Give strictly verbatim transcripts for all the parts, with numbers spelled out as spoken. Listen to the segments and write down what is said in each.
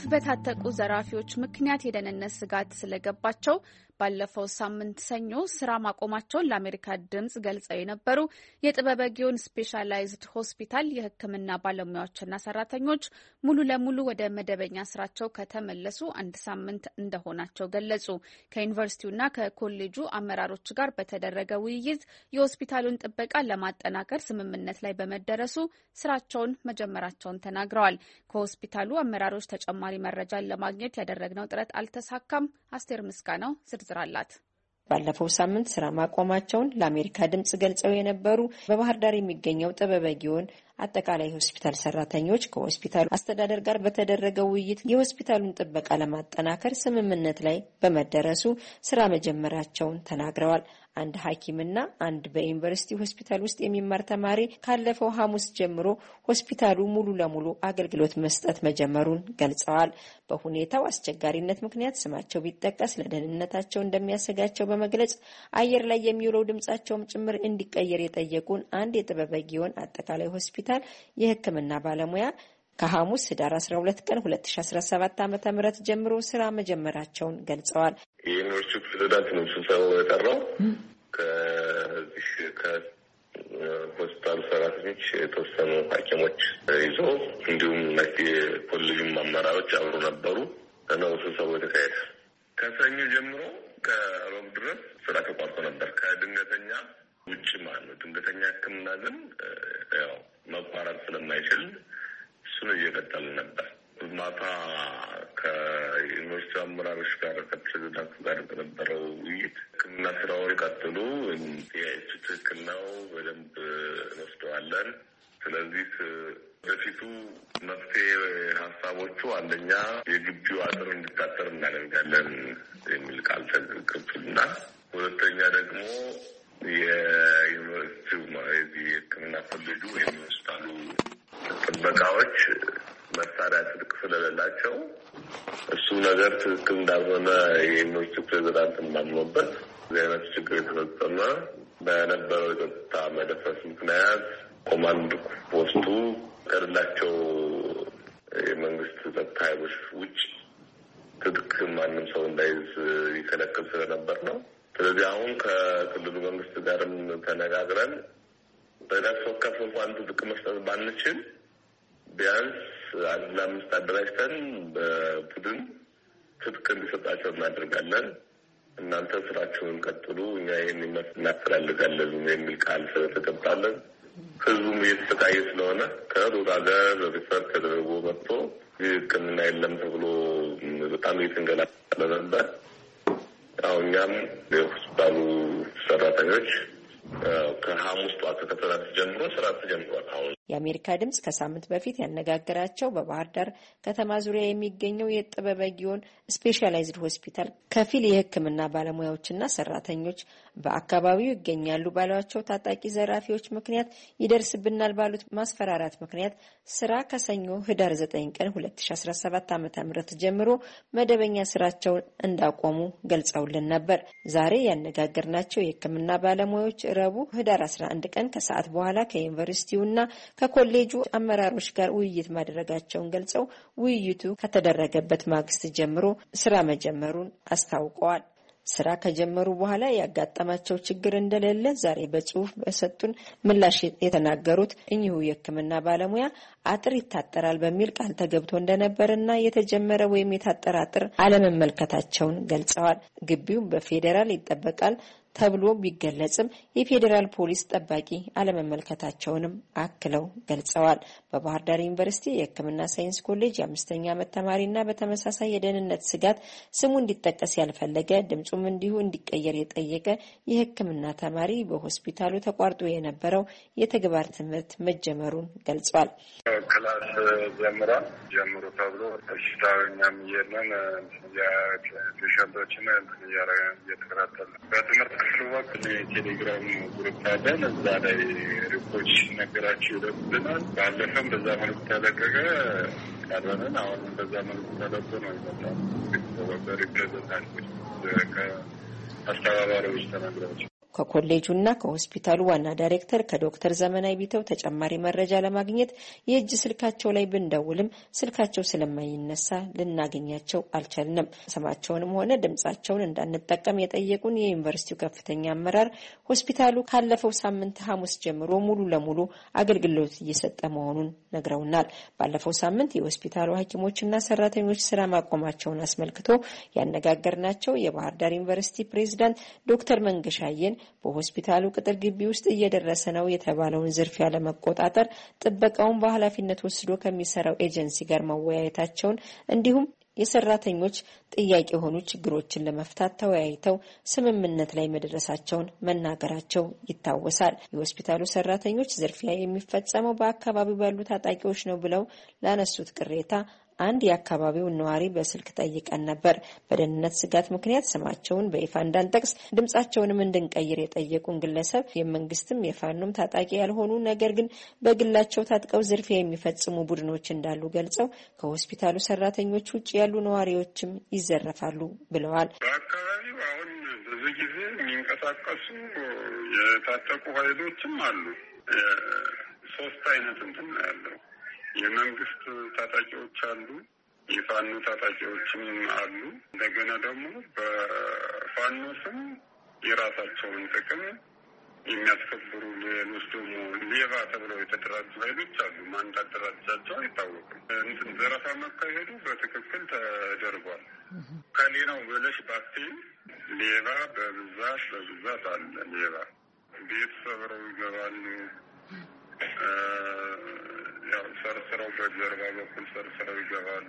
በታጠቁ ዘራፊዎች ምክንያት የደህንነት ስጋት ስለገባቸው ባለፈው ሳምንት ሰኞ ስራ ማቆማቸውን ለአሜሪካ ድምጽ ገልጸው የነበሩ የጥበበ ግዮን ስፔሻላይዝድ ሆስፒታል የሕክምና ባለሙያዎችና ሰራተኞች ሙሉ ለሙሉ ወደ መደበኛ ስራቸው ከተመለሱ አንድ ሳምንት እንደሆናቸው ገለጹ። ከዩኒቨርሲቲውና ከኮሌጁ አመራሮች ጋር በተደረገ ውይይት የሆስፒታሉን ጥበቃ ለማጠናከር ስምምነት ላይ በመደረሱ ስራቸውን መጀመራቸውን ተናግረዋል። ከሆስፒታሉ አመራሮች ተጨማሪ መረጃን ለማግኘት ያደረግነው ጥረት አልተሳካም። አስቴር ምስጋናው ዝርዝር አላት። ባለፈው ሳምንት ስራ ማቆማቸውን ለአሜሪካ ድምጽ ገልጸው የነበሩ በባህር ዳር የሚገኘው ጥበበ ግዮን አጠቃላይ ሆስፒታል ሰራተኞች ከሆስፒታሉ አስተዳደር ጋር በተደረገው ውይይት የሆስፒታሉን ጥበቃ ለማጠናከር ስምምነት ላይ በመደረሱ ስራ መጀመራቸውን ተናግረዋል። አንድ ሐኪምና አንድ በዩኒቨርሲቲ ሆስፒታል ውስጥ የሚማር ተማሪ ካለፈው ሐሙስ ጀምሮ ሆስፒታሉ ሙሉ ለሙሉ አገልግሎት መስጠት መጀመሩን ገልጸዋል። በሁኔታው አስቸጋሪነት ምክንያት ስማቸው ቢጠቀስ ለደህንነታቸው እንደሚያሰጋቸው በመግለጽ አየር ላይ የሚውለው ድምጻቸውም ጭምር እንዲቀየር የጠየቁን አንድ የጥበበ ግዮን አጠቃላይ ሆስፒታል የሕክምና ባለሙያ ከሐሙስ ህዳር አስራ ሁለት ቀን ሁለት ሺህ አስራ ሰባት ዓመተ ምህረት ጀምሮ ስራ መጀመራቸውን ገልጸዋል። የዩኒቨርሲቲው ፕሬዝዳንት ነው ስብሰባው የጠራው። ከዚህ ከሆስፒታሉ ሰራተኞች የተወሰኑ ሐኪሞች ይዞ እንዲሁም የኮሌጁም አመራሮች አብሮ ነበሩ ነው ስብሰባው የተካሄደ። ከሰኞ ጀምሮ ከሮብ ድረስ ስራ ተቋርጦ ነበር። ከድንገተኛ ውጭ ማለት ነው። ድንገተኛ ሕክምና ግን ያው መቋረጥ ስለማይችል እሱን እየቀጠልን ነበር። ማታ ከዩኒቨርሲቲ አመራሮች ጋር ከፕሬዝዳንቱ ጋር በነበረው ውይይት ሕክምና ስራውን ይቀጥሉ፣ ትክክል ነው፣ በደንብ እንወስደዋለን። ስለዚህ በፊቱ መፍትሄ ሀሳቦቹ አንደኛ የግቢው አጥር እንዲታጠር እናደርጋለን የሚል ቃል ተገብቶልና፣ ሁለተኛ ደግሞ የዩኒቨርሲቲው የሕክምና ኮሌጁ የሚወስዳሉ ጥበቃዎች መሳሪያ ትጥቅ ስለሌላቸው እሱ ነገር ትክክል እንዳልሆነ የዩኒቨርሲቲው ፕሬዝዳንት ማምኖበት እዚህ አይነት ችግር የተፈጸመ በነበረው የጸጥታ መደፍረስ ምክንያት ኮማንድ ፖስቱ ከሌላቸው የመንግስት ጸጥታ ኃይሎች ውጭ ትጥቅ ማንም ሰው እንዳይዝ ይከለክል ስለነበር ነው። ስለዚህ አሁን ከክልሉ መንግስት ጋርም ተነጋግረን በነፍስ ወከፍ እንኳን ትጥቅ መስጠት ባንችል ቢያንስ አንድ ለአምስት አደራጅተን በቡድን ትጥቅ እንዲሰጣቸው እናደርጋለን። እናንተ ስራችሁን ቀጥሉ፣ እኛ ይህን እናፈላልጋለን የሚል ቃል ስለተገባለን ህዝቡም እየተሰቃየ ስለሆነ ከሩቅ ሀገር ሪፈር ተደርጎ መጥቶ ሕክምና የለም ተብሎ በጣም እየተንገላታለ ነበር። አሁን እኛም የሆስፒታሉ ሰራተኞች ከሐሙስ ጠዋት ከከተራት ጀምሮ ስራ ተጀምሯል። አሁን የአሜሪካ ድምጽ ከሳምንት በፊት ያነጋገራቸው በባህር ዳር ከተማ ዙሪያ የሚገኘው የጥበበ ግዮን ስፔሻላይዝድ ሆስፒታል ከፊል የሕክምና ባለሙያዎችና ሰራተኞች በአካባቢው ይገኛሉ ባሏቸው ታጣቂ ዘራፊዎች ምክንያት ይደርስብናል ባሉት ማስፈራራት ምክንያት ስራ ከሰኞ ህዳር ዘጠኝ ቀን ሁለት ሺህ አስራ ሰባት ዓመተ ምህረት ጀምሮ መደበኛ ስራቸውን እንዳቆሙ ገልጸውልን ነበር። ዛሬ ያነጋገርናቸው የሕክምና ባለሙያዎች ረቡዕ ህዳር አስራ አንድ ቀን ከሰዓት በኋላ ከዩኒቨርሲቲውና ከኮሌጁ አመራሮች ጋር ውይይት ማድረጋቸውን ገልጸው ውይይቱ ከተደረገበት ማግስት ጀምሮ ስራ መጀመሩን አስታውቀዋል። ስራ ከጀመሩ በኋላ ያጋጠማቸው ችግር እንደሌለ ዛሬ በጽሁፍ በሰጡን ምላሽ የተናገሩት እኚሁ የሕክምና ባለሙያ አጥር ይታጠራል በሚል ቃል ተገብቶ እንደነበርና የተጀመረ ወይም የታጠረ አጥር አለመመልከታቸውን ገልጸዋል። ግቢው በፌዴራል ይጠበቃል ተብሎ ቢገለጽም የፌዴራል ፖሊስ ጠባቂ አለመመልከታቸውንም አክለው ገልጸዋል። በባህር ዳር ዩኒቨርሲቲ የሕክምና ሳይንስ ኮሌጅ የአምስተኛ ዓመት ተማሪና በተመሳሳይ የደህንነት ስጋት ስሙ እንዲጠቀስ ያልፈለገ ድምጹም እንዲሁ እንዲቀየር የጠየቀ የሕክምና ተማሪ በሆስፒታሉ ተቋርጦ የነበረው የተግባር ትምህርት መጀመሩን ገልጿል። ክላስ ጀምሯል ጀምሮ ተብሎ ተሽታኛም የለን የፔሸንቶችን እየተከታተል በትምህርት ክፍሉ ወቅት የቴሌግራም ግሩፕ አለን። እዛ ላይ ሪፖርት ነገራቸው ይደርሱልናል። ባለፈም በዛ መልኩ ተለቀቀ ቀረንን። አሁንም በዛ መልኩ ተለቆ ነው ይመጣል። በሪፕሬዘንታንቶች ከአስተባባሪዎች ተነግሯቸው ከኮሌጁና ከሆስፒታሉ ዋና ዳይሬክተር ከዶክተር ዘመናዊ ቢተው ተጨማሪ መረጃ ለማግኘት የእጅ ስልካቸው ላይ ብንደውልም ስልካቸው ስለማይነሳ ልናገኛቸው አልቻልንም። ስማቸውንም ሆነ ድምጻቸውን እንዳንጠቀም የጠየቁን የዩኒቨርሲቲው ከፍተኛ አመራር ሆስፒታሉ ካለፈው ሳምንት ሐሙስ ጀምሮ ሙሉ ለሙሉ አገልግሎት እየሰጠ መሆኑን ነግረውናል። ባለፈው ሳምንት የሆስፒታሉ ሐኪሞችና ሰራተኞች ስራ ማቆማቸውን አስመልክቶ ያነጋገርናቸው የባህር ዳር ዩኒቨርሲቲ ፕሬዝዳንት ዶክተር መንገሻየን በሆስፒታሉ ቅጥር ግቢ ውስጥ እየደረሰ ነው የተባለውን ዝርፊያ ለመቆጣጠር ጥበቃውን በኃላፊነት ወስዶ ከሚሰራው ኤጀንሲ ጋር መወያየታቸውን እንዲሁም የሰራተኞች ጥያቄ የሆኑ ችግሮችን ለመፍታት ተወያይተው ስምምነት ላይ መድረሳቸውን መናገራቸው ይታወሳል። የሆስፒታሉ ሰራተኞች ዝርፊያ የሚፈጸመው በአካባቢው ባሉ ታጣቂዎች ነው ብለው ላነሱት ቅሬታ አንድ የአካባቢው ነዋሪ በስልክ ጠይቀን ነበር። በደህንነት ስጋት ምክንያት ስማቸውን በይፋ እንዳንጠቅስ ድምጻቸውንም እንድንቀይር የጠየቁን ግለሰብ የመንግስትም የፋኖም ታጣቂ ያልሆኑ ነገር ግን በግላቸው ታጥቀው ዝርፊያ የሚፈጽሙ ቡድኖች እንዳሉ ገልጸው ከሆስፒታሉ ሰራተኞች ውጭ ያሉ ነዋሪዎችም ይዘረፋሉ ብለዋል። በአካባቢው አሁን ብዙ ጊዜ የሚንቀሳቀሱ የታጠቁ ኃይሎችም አሉ። ሶስት አይነት እንትን ነው ያለው። የመንግስት ታጣቂዎች አሉ፣ የፋኖ ታጣቂዎችም አሉ። እንደገና ደግሞ በፋኖ ስም የራሳቸውን ጥቅም የሚያስከብሩ ሌሎች ደግሞ ሌባ ተብለው የተደራጁ ኃይሎች አሉ። ማን እንዳደራጃቸው አይታወቅም። እንትን ዘረፋ መካሄዱ በትክክል ተደርጓል። ከሌላው በለሽ ባቴ ሌባ በብዛት በብዛት አለ። ሌባ ቤት ሰብረው ይገባሉ። ያው ሰርስረው በጀርባ በኩል ሰርስረው ይገባሉ።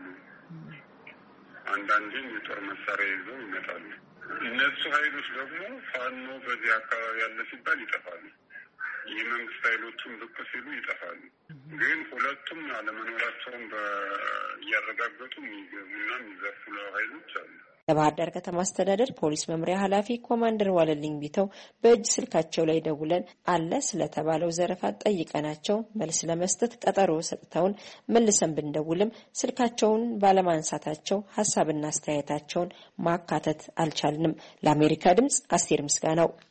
አንዳንዴም የጦር መሳሪያ ይዘው ይመጣሉ። እነሱ ኃይሎች ደግሞ ፋኖ በዚህ አካባቢ ያለ ሲባል ይጠፋሉ። የመንግስት ኃይሎችም ብቅ ሲሉ ይጠፋሉ። ግን ሁለቱም አለመኖራቸውን እያረጋገጡ የሚገቡና የሚዘርፉ ኃይሎች አሉ። የባህር ዳር ከተማ አስተዳደር ፖሊስ መምሪያ ኃላፊ ኮማንደር ዋለልኝ ቢተው በእጅ ስልካቸው ላይ ደውለን አለ ስለተባለው ዘረፋ ጠይቀናቸው መልስ ለመስጠት ቀጠሮ ሰጥተውን መልሰን ብንደውልም ስልካቸውን ባለማንሳታቸው ሀሳብና አስተያየታቸውን ማካተት አልቻልንም። ለአሜሪካ ድምጽ አስቴር ምስጋናው